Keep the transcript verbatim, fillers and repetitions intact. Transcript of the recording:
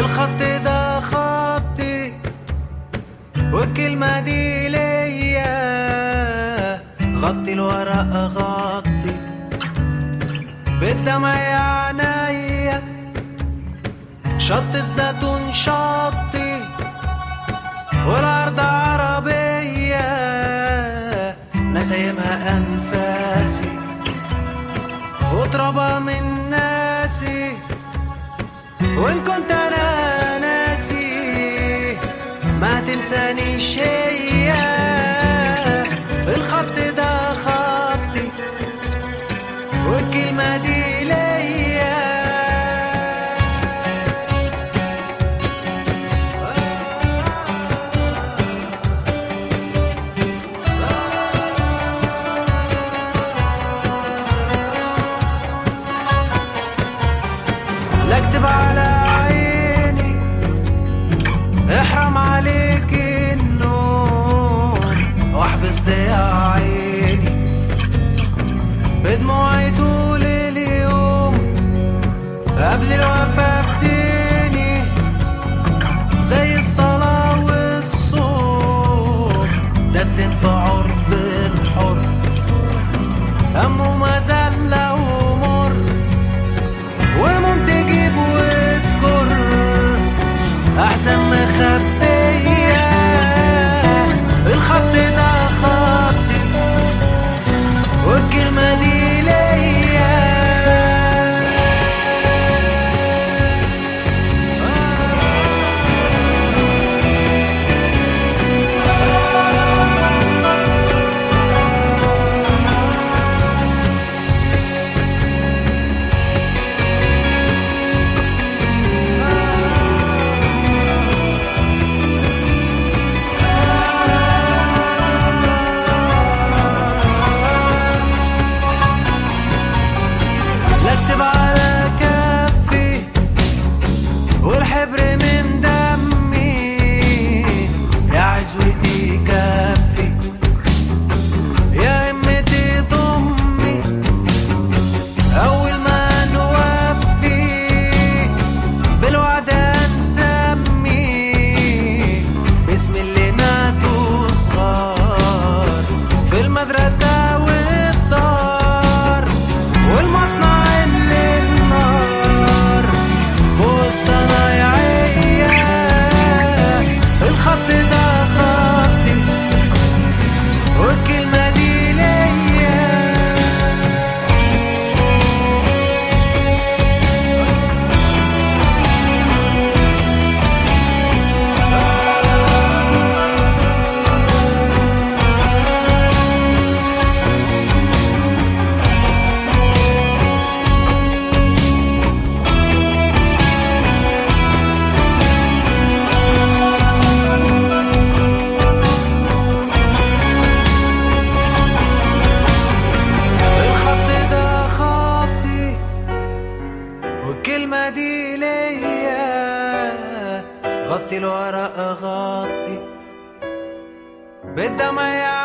الخط ده خطي والكلمة دي ليا، غطي الورق غطي بالدمع يا عينيا، شط الزيتون شطي والأرض عربية نسايمها أنفاسي وترابها من ناسي، وإن كنت أنا ناسي ما تنسانيش هي. الخط ده خطي والكلمة دي ليا، لا اكتب على عيني احرم عليك النوم واحبس ضياع عيني بدموعي طول اليوم، قبل الوفاة بديني زي الصلاة والصوم، ده الدين في عرف الحر همه مذلة ومر، ومم تجيب وتجر أحسن مخبية. الخط ده خطي والكلمة دي ليا، والحبر من دمي يا عزوتي كفي يا همتي ضمي، أول ما نوفي بالوعد نسمي باسم اللي ماتوا صغار في المدرسة والدار والمصنع اللي النار فوق الصنايعية. الخط ده خطي والكلمة دي ليا، والكلمة دي ليا، غطي الورق غطي بالدمع يا